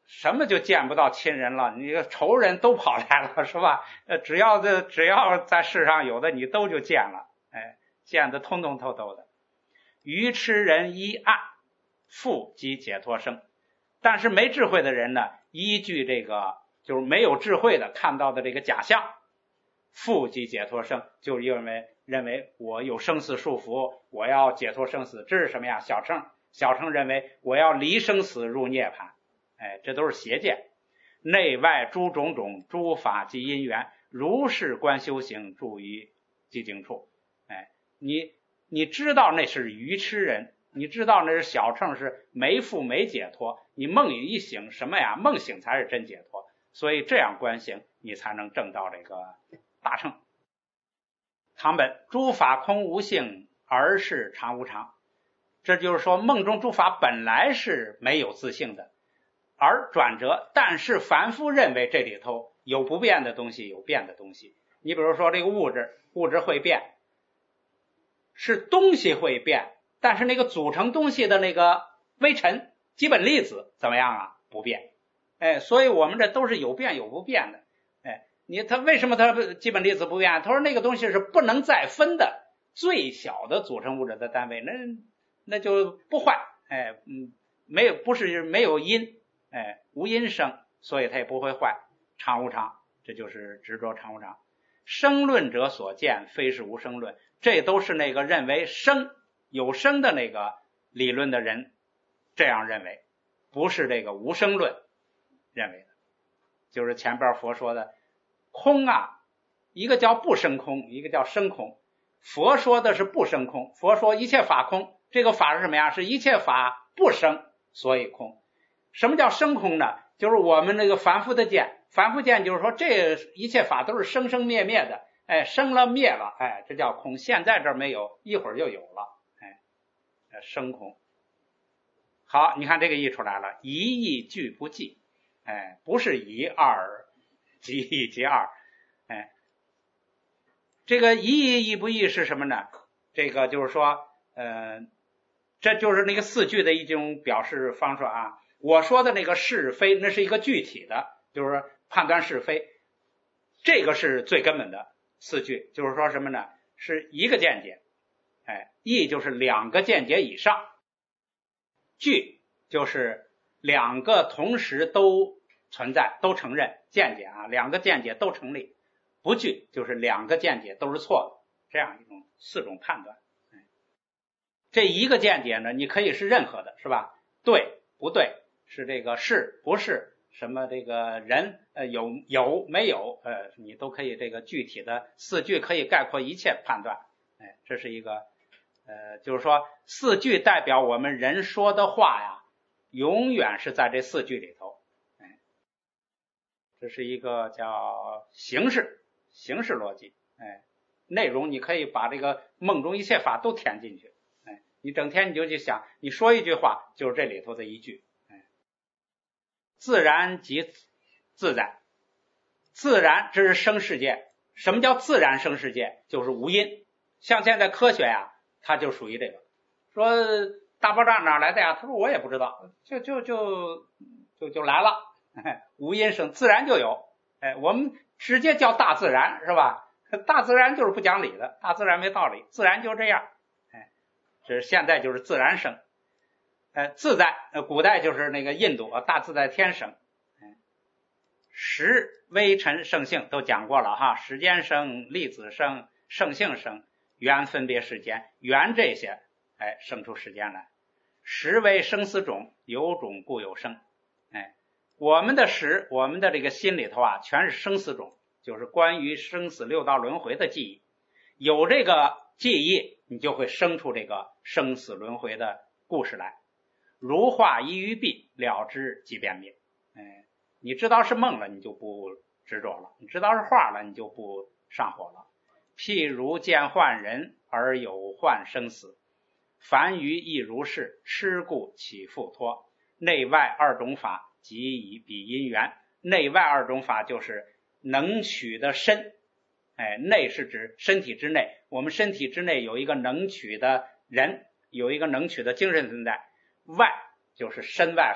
什么就见不到亲人了？你仇人都跑来了，是吧？呃，只要这只要在世上有的，你都就见了，哎，见得通通透透的。愚痴人依暗，复即解脱生。但是没智慧的人呢，依据这个就是没有智慧的看到的这个假象，复即解脱生，就因为认为我有生死束缚，我要解脱生死，这是什么呀？小乘，小乘认为我要离生死入涅槃，哎，这都是邪见。内外诸种种，诸法及因缘，如是观修行，住于寂静处。哎，你你知道那是愚痴人，你知道那是小乘，是没复没解脱。你梦里一醒，什么呀？梦醒才是真解脱。所以这样观行，你才能证到这个大乘。唐本，诸法空无性，而是常无常。这就是说，梦中诸法本来是没有自性的，而转折，但是凡夫认为这里头有不变的东西，有变的东西。你比如说这个物质，物质会变，是东西会变，但是那个组成东西的那个微尘基本粒子怎么样啊？不变。哎，所以我们这都是有变有不变的。哎，你他为什么他基本粒子不变？他说那个东西是不能再分的最小的组成物质的单位，那那就不坏。哎，嗯，没有不是没有因，哎，无因生，所以它也不会坏。常无常，这就是执着常无常。生论者所见，非是无生论，这都是那个认为生有生的那个理论的人这样认为，不是这个无生论认为的。就是前边佛说的空啊，一个叫不生空，一个叫生空。佛说的是不生空，佛说一切法空，这个法是什么呀？是一切法不生，所以空。什么叫生空呢？就是我们那个凡夫的见，凡夫见就是说这一切法都是生生灭灭的，哎，生了灭了，哎，这叫空。现在这儿没有，一会儿就有了，哎，生空。好，你看这个译出来了，一义俱不记，哎，不是一二即一即二，哎，这个一义义不义是什么呢？这个就是说，呃，这就是那个四句的一种表示方式啊。我说的那个是非，那是一个具体的，就是判断是非，这个是最根本的四句，就是说什么呢？是一个见解，哎，义就是两个见解以上，具就是两个同时都存在，都承认见解啊，两个见解都成立。不具就是两个见解都是错的，这样一种四种判断。这一个见解呢，你可以是任何的，是吧？对不对？是这个是不是？什么这个人呃有有没有呃，你都可以这个具体的四句可以概括一切判断。哎，这是一个呃，就是说四句代表我们人说的话呀，永远是在这四句里头。哎，这是一个叫形式形式逻辑。哎，内容你可以把这个梦中一切法都填进去。哎，你整天你就去想，你说一句话就是这里头的一句。自然即自在，自然这是生世界。什么叫自然生世界？就是无因。像现在科学呀，它就属于这个。说大爆炸哪来的呀？他说我也不知道，就就就就就来了，无因生，自然就有。哎，我们直接叫大自然，是吧？大自然就是不讲理的，大自然没道理，自然就这样。哎，这现在就是自然生。呃，自在，呃，古代就是那个印度大自在天生。嗯，时微尘圣性都讲过了哈，时间生、粒子生、圣性生、缘分别世间，缘这些，哎，生出时间来。时为生死种，有种故有生。哎，我们的识，我们的这个心里头啊，全是生死种，就是关于生死六道轮回的记忆。有这个记忆，你就会生出这个生死轮回的故事来。如化依于弊，了知即便灭。哎，你知道是梦了，你就不执着了；你知道是化了，你就不上火了。譬如见幻人，而有幻生死，凡愚亦如是，痴故起复脱。内外二种法，即以彼因缘。内外二种法就是能取的身，哎，内是指身体之内，我们身体之内有一个能取的人，有一个能取的精神存在。外就是身外法，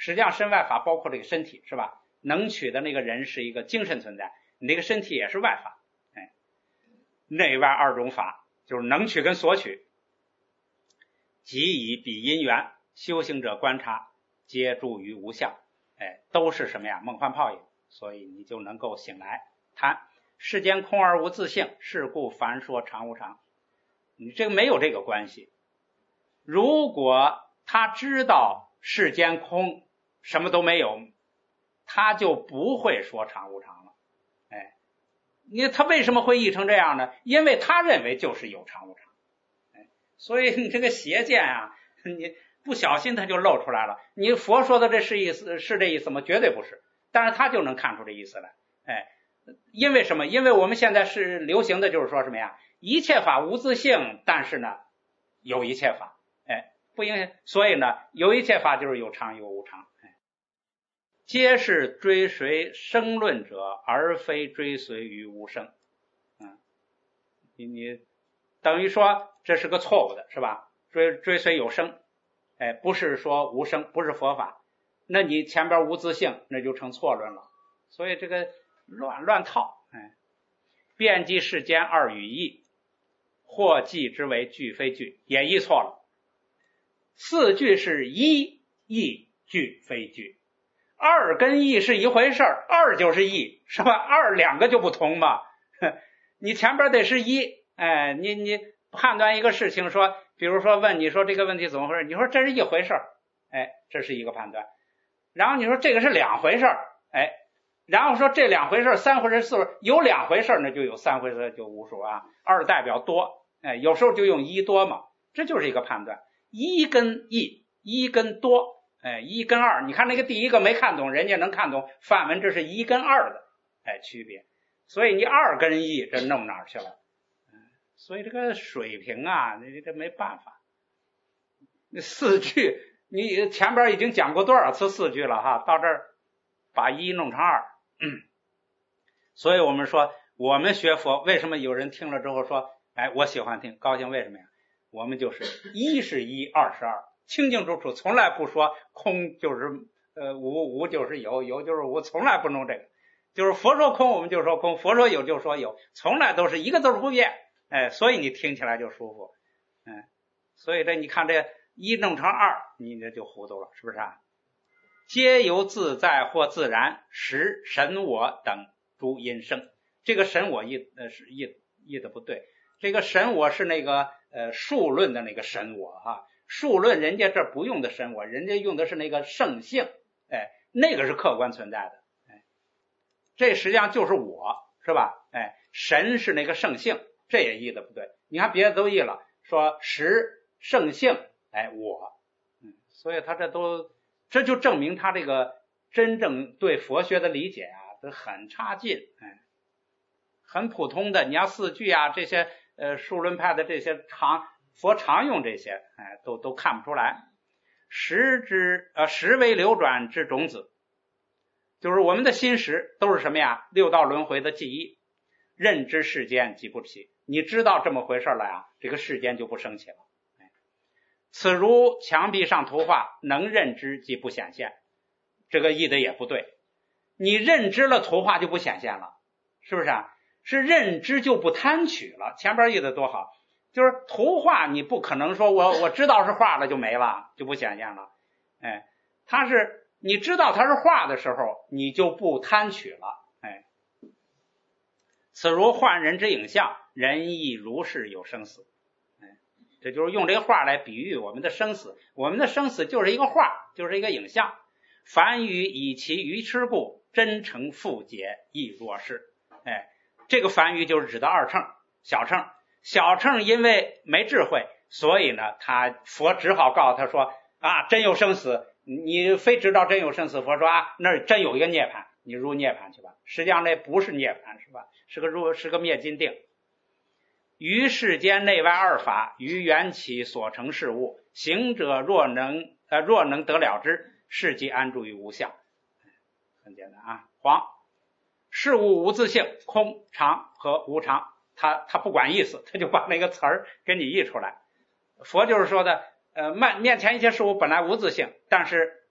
实际上身外法包括这个身体，是吧？能取的那个人是一个精神存在，你那个身体也是外法。哎，内外二种法就是能取跟所取，即以彼因缘，修行者观察，皆住于无相。哎，都是什么呀？梦幻泡影。所以你就能够醒来谈世间空而无自性，是故凡说常无常。你这个没有这个关系。如果他知道世间空，什么都没有，他就不会说常无常了。哎，你他为什么会译成这样呢？因为他认为就是有常无常。哎，所以你这个邪见啊，你不小心他就露出来了。你佛说的这是意思是这意思吗？绝对不是。但是他就能看出这意思来。哎，因为什么？因为我们现在是流行的就是说什么呀？一切法无自性，但是呢有一切法。哎，不影响。所以呢有一切法就是有常有无常。哎，皆是追随生论者，而非追随于无生。嗯，你你等于说这是个错误的，是吧？追追随有生，哎，不是说无生，不是佛法。那你前边无自性，那就成错论了。所以这个乱乱套。哎，遍计世间二语义，或记之为句非句，也译错了。四句是一义句非句，二跟义是一回事儿，二就是义，是吧？二两个就不同嘛。你前边得是一，哎，你你判断一个事情，说比如说问你说这个问题怎么回事，你说这是一回事儿，哎，这是一个判断。然后你说这个是两回事儿，哎，然后说这两回事三回事四回，有两回事那就有三回事就无数啊。二代表多，哎，有时候就用一多嘛，这就是一个判断。一跟一，一跟多，哎，一跟二，你看那个第一个没看懂，人家能看懂梵文，这是一跟二的哎区别。所以你二跟一这弄哪儿去了？所以这个水平啊，你这没办法。那四句你前边已经讲过多少次四句了哈，到这儿把一弄成二。嗯，所以我们说我们学佛为什么有人听了之后说哎我喜欢听高兴，为什么呀？我们就是一是一，二是二，清清楚楚，从来不说空就是呃无，无就是有，有就是无，从来不弄这个。就是佛说空我们就说空，佛说有就说有，从来都是一个字不变。哎，所以你听起来就舒服。嗯，所以这你看这一弄成二，你这就糊涂了，是不是啊？皆由自在或自然，识神我等诸因生。这个神我译呃是译译的不对，这个神我是那个呃数论的那个神我哈，数论人家这不用的神我，人家用的是那个圣性，哎，那个是客观存在的，哎，这实际上就是我，是吧？哎，神是那个圣性，这也译的不对。你看别的都译了，说识圣性，哎，我，嗯，所以他这都这就证明他这个真正对佛学的理解啊，这很差劲，哎，很普通的。你要四句啊，这些呃数论派的这些常佛常用这些，哎，都都看不出来。识之呃识为流转之种子，就是我们的心识都是什么呀？六道轮回的记忆，认知世间即不起。你知道这么回事了呀，这个世间就不升起了。此如墙壁上图画，能认知即不显现，这个译的也不对。你认知了图画就不显现了，是不是啊？是认知就不贪取了。前边译的多好，就是图画你不可能说我我知道是画了就没了，就不显现了。哎，它是你知道它是画的时候，你就不贪取了。哎，此如幻人之影像，人亦如是有生死。这就是用这个画来比喻我们的生死，我们的生死就是一个画，就是一个影像。凡语以其愚痴故，真诚复解亦若是。哎，这个凡语就是指的二乘、小乘。小乘因为没智慧，所以呢，他佛只好告诉他说啊，真有生死，你非知道真有生死，佛说啊，那儿真有一个涅槃，你入涅槃去吧。实际上那不是涅槃，是吧？是个入，是个灭尽定。于世间内外二法，于缘起所成事物，行者若能呃若能得了之，是即安住于无相。很简单啊，黄事物无自性，空常和无常，他他不管意思，他就把那个词儿给你译出来。佛就是说的，呃，面面前一切事物本来无自性，但是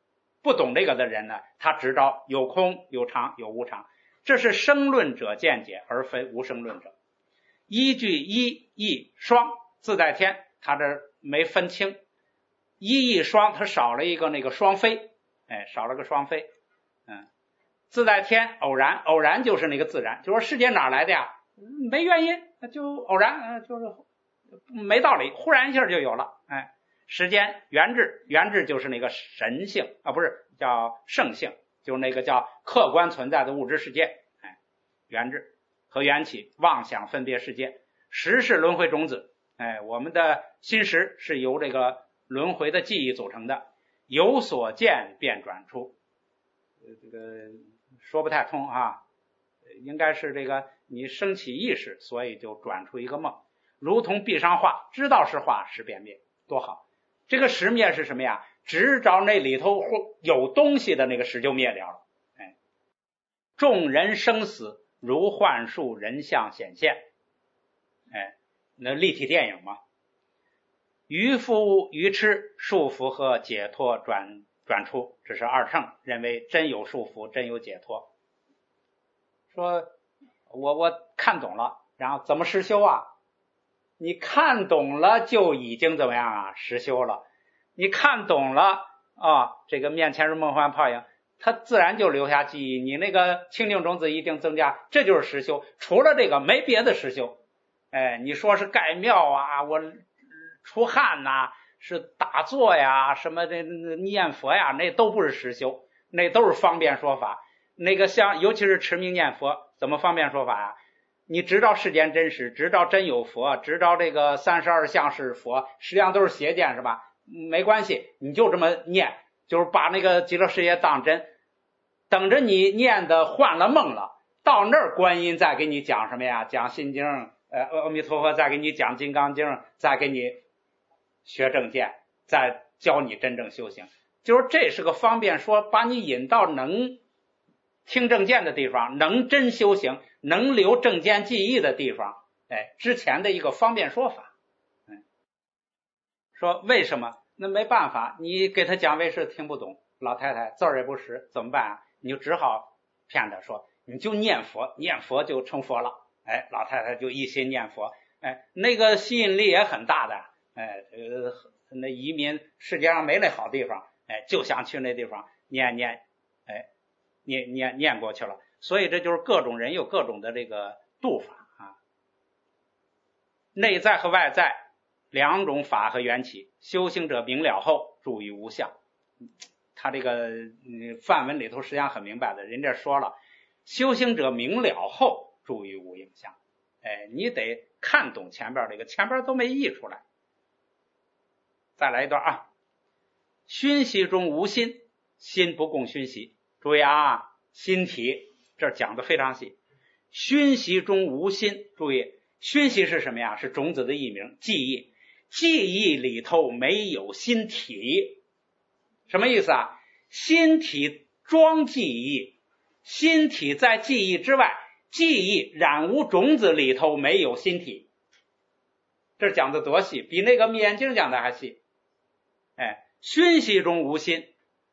不懂这个的人呢，他只道有空有常有无常，这是生论者见解，而非无生论者。依据一义双自在天，他这没分清，一义双他少了一个那个双非，哎，少了个双非。嗯，自在天偶然，偶然就是那个自然，就说世界哪来的呀？没原因，就偶然，就是没道理，忽然一下就有了。哎，时间原质，原质就是那个神性啊，不是叫圣性，就是那个叫客观存在的物质世界。哎，原质和缘起妄想分别世界，识是轮回种子。哎，我们的心识是由这个轮回的记忆组成的，有所见便转出。这个说不太通啊，应该是这个你升起意识，所以就转出一个梦，如同壁上画，知道是画，识便灭，多好。这个识灭是什么呀？只找那里头有东西的那个识就灭掉了。哎，众人生死如幻术，人相显现。哎，那立体电影嘛。愚夫愚痴，束缚和解脱转转出，这是二乘认为真有束缚，真有解脱。说我我看懂了，然后怎么实修啊？你看懂了就已经怎么样啊？实修了。你看懂了啊，这个面前是梦幻泡影，它自然就留下记忆，你那个清净种子一定增加，这就是实修。除了这个没别的实修。哎，你说是盖庙啊，我出汗呐、啊，是打坐呀，什么的念佛呀，那都不是实修，那都是方便说法。那个像尤其是持名念佛，怎么方便说法呀？你知道世间真实，知道真有佛，知道这个三十二相是佛，实际上都是邪见，是吧？没关系，你就这么念，就是把那个极乐世界当真，等着你念的换了梦了，到那儿观音再给你讲什么呀？讲心经，呃，阿弥陀佛再给你讲金刚经，再给你学正见，再教你真正修行。就是这是个方便说，把你引到能听正见的地方，能真修行，能留正见记忆的地方，哎，之前的一个方便说法。嗯，说为什么？那没办法，你给他讲为是听不懂，老太太字儿也不识，怎么办啊？你就只好骗他说，你就念佛，念佛就成佛了。哎，老太太就一心念佛，哎，那个吸引力也很大的。哎，这个那移民世界上没那好地方，哎，就想去那地方念念，哎，念念念过去了。所以这就是各种人有各种的这个度法啊。内在和外在两种法和缘起，修行者明了后住于无相。他这个范文里头实际上很明白的，人家说了，修行者明了后住于无影像。哎，你得看懂前边这个，前边都没译出来。再来一段啊，熏习中无心，心不共熏习。注意啊，心体这讲的非常细。熏习中无心，注意，熏习是什么呀？是种子的译名，记忆。记忆里头没有心体，什么意思啊？心体装记忆，心体在记忆之外，记忆染污种子里头没有心体。这讲的多细，比那个密眼经讲的还细。哎，熏习中无心，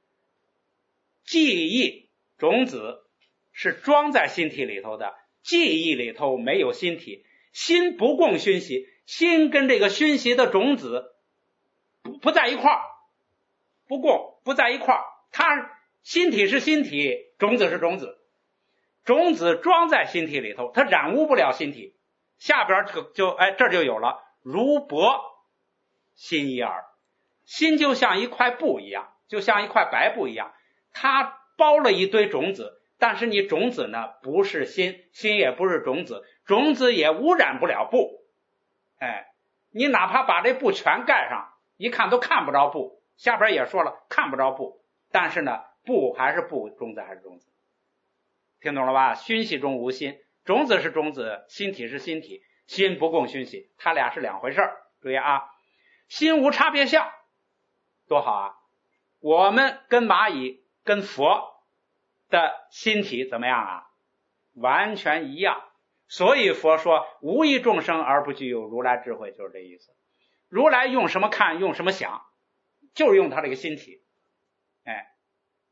记忆种子是装在心体里头的，记忆里头没有心体，心不共熏习，心跟这个熏习的种子不不在一块儿，不共不在一块儿，它心体是心体，种子是种子，种子装在心体里头，它染污不了心体。下边就就哎这就有了，如帛心一耳，心就像一块布一样，就像一块白布一样，它包了一堆种子，但是你种子呢不是心，心也不是种子，种子也污染不了布。哎，你哪怕把这布全盖上，一看都看不着布，下边也说了看不着布，但是呢布还是布，种子还是种子。听懂了吧？熏习中无心，种子是种子，心体是心体，心不共熏习，它俩是两回事儿。注意啊，心无差别相，多好啊！我们跟蚂蚁跟佛的心体怎么样啊？完全一样。所以佛说无一众生而不具有如来智慧，就是这意思。如来用什么看，用什么想，就是用他这个心体。哎，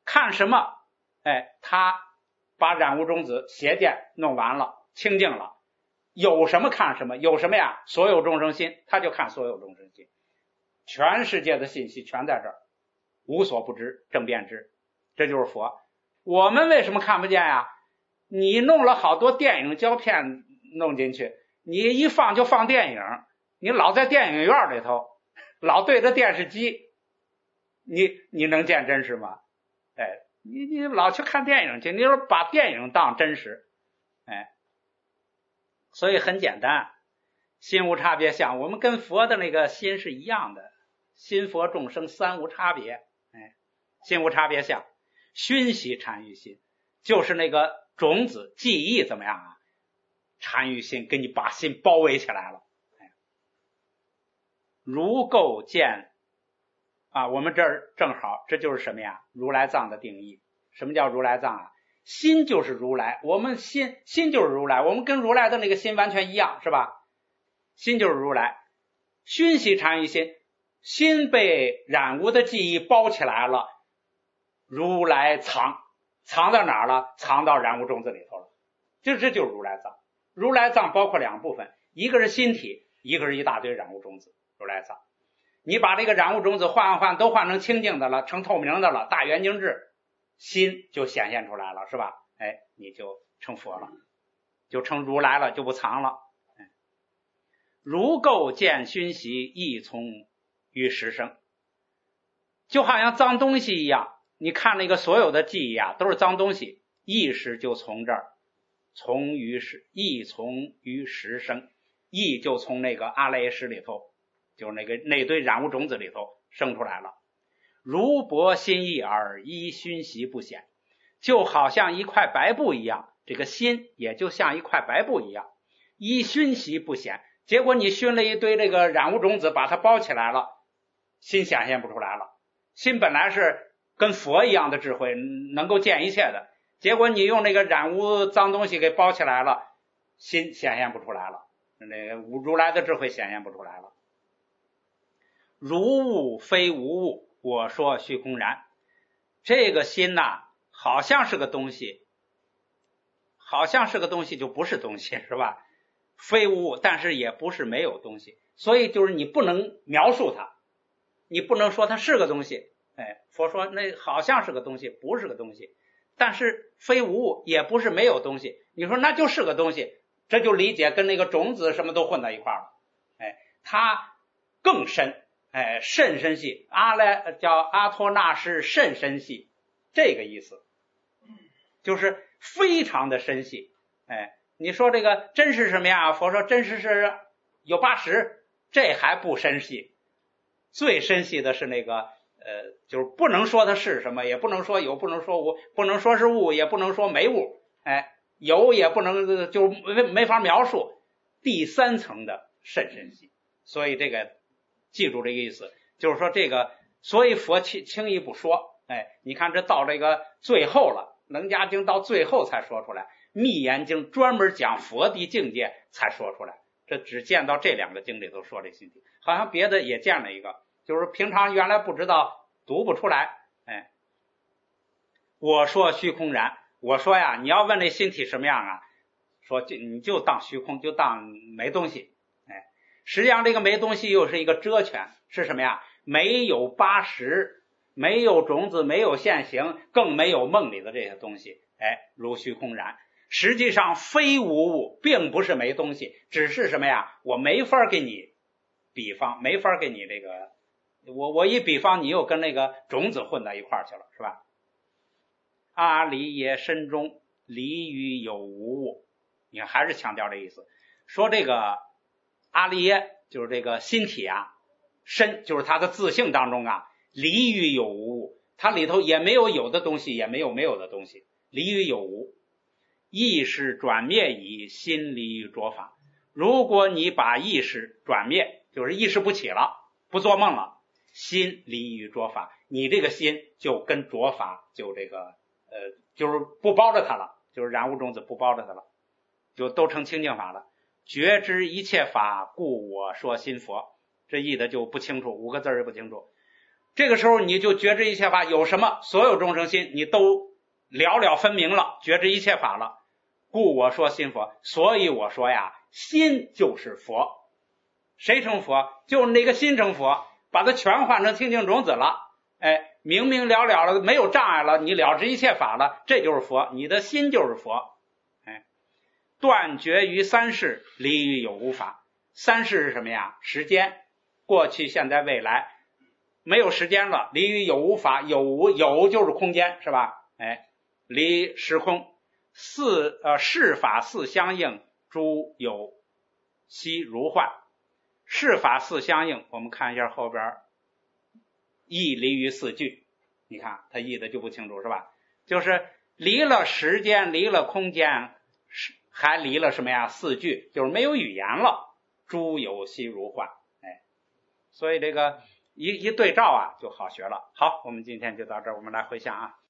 看什么？哎，他把染污种子邪见弄完了，清净了，有什么看什么，有什么呀？所有众生心，他就看所有众生心，全世界的信息全在这儿，无所不知，正遍知，这就是佛。我们为什么看不见呀？你弄了好多电影胶片弄进去，你一放就放电影，你老在电影院里头，老对着电视机，你你能见真实吗？哎，你你老去看电影去，你说把电影当真实，哎，所以很简单，心无差别相，我们跟佛的那个心是一样的，心佛众生三无差别，哎，心无差别相，熏习禅于心，就是那个种子记忆怎么样啊？禅于心给你把心包围起来了，哎，如垢见啊，我们这儿正好，这就是什么呀？如来藏的定义。什么叫如来藏啊？心就是如来，我们心心就是如来，我们跟如来的那个心完全一样，是吧？心就是如来，熏习禅于心，心被染污的记忆包起来了，如来藏藏到哪儿了？藏到染污种子里头了，这这就是如来藏。如来藏包括两部分，一个是心体，一个是一大堆染污种子，如来藏。你把这个染污种子换换都换成清净的了，成透明的了，大圆晶质，心就显现出来了，是吧？哎，你就成佛了，就成如来了，就不藏了。哎，如垢见熏习，亦从于实生，就好像脏东西一样，你看那个所有的记忆啊，都是脏东西，意识就从这儿，从于实，亦从于实生，亦就从那个阿赖耶识里头，就是那个那堆染污种子里头生出来了。如薄心意而依熏习不显，就好像一块白布一样，这个心也就像一块白布一样，依熏习不显，结果你熏了一堆这个染污种子，把它包起来了，心显现不出来了。心本来是跟佛一样的智慧，能够见一切的，结果你用那个染污脏东西给包起来了，心显现不出来了，那个如来的智慧显现不出来了。如物非无物，我说虚空然，这个心呐、啊，好像是个东西，好像是个东西就不是东西，是吧？非无物，但是也不是没有东西，所以就是你不能描述它，你不能说它是个东西。哎，佛说那好像是个东西，不是个东西，但是非无物，也不是没有东西。你说那就是个东西，这就理解跟那个种子什么都混到一块了。哎，它更深。哎，甚深细，阿赖叫阿托那是甚深细，这个意思，就是非常的深细。哎，你说这个真是什么呀？佛说真实是有八十，这还不深细，最深细的是那个呃，就是不能说它是什么，也不能说有，不能说无，不能说是物，也不能说没物。哎，有也不能就没没法描述，第三层的甚深细，所以这个。记住这个意思，就是说这个，所以佛轻轻易不说。哎，你看这到这个最后了，楞伽经到最后才说出来，密严经专门讲佛的境界才说出来，这只见到这两个经里头说这心体，好像别的也见了一个，就是平常原来不知道，读不出来。哎，我说虚空然，我说呀，你要问这心体什么样啊？说就你就当虚空，就当没东西。实际上这个没东西又是一个遮权，是什么呀？没有八识，没有种子，没有现行，更没有梦里的这些东西。哎，如虚空然，实际上非无物，并不是没东西，只是什么呀？我没法给你比方，没法给你这个，我我一比方，你又跟那个种子混到一块儿去了，是吧？阿离耶身中离于有无物，你看还是强调这意思，说这个阿离耶就是这个心体啊，身就是它的自性当中啊，离于有无物，它里头也没有有的东西，也没有没有的东西，离于有无。意识转灭以心离于着法，如果你把意识转灭，就是意识不起了，不做梦了，心离于着法，你这个心就跟着法就这个呃，就是不包着它了，就是染污种子不包着它了，就都成清净法了。觉知一切法，故我说心佛，这译的就不清楚，五个字也不清楚。 这个时候你就觉知一切法有什么，所有众生心你都了了分明了，觉知一切法了。故我说心佛，所以我说呀，心就是佛。谁成佛？就是那个心成佛，把它全换成清净种子了，哎，明明了了了，没有障碍了，你了知一切法了，这就是佛，你的心就是佛。哎，断绝于三世，离于有无法。三世是什么呀？时间，过去现在未来，没有时间了，离于有无法。有无有就是空间，是吧？哎，离时空。四呃事法四相应，诸有悉如幻。事法四相应，我们看一下后边义离于四句，你看他译的就不清楚，是吧？就是离了时间，离了空间，还离了什么呀？四句，就是没有语言了。诸有悉如幻。哎，所以这个一一对照啊，就好学了。好，我们今天就到这儿，我们来回想啊。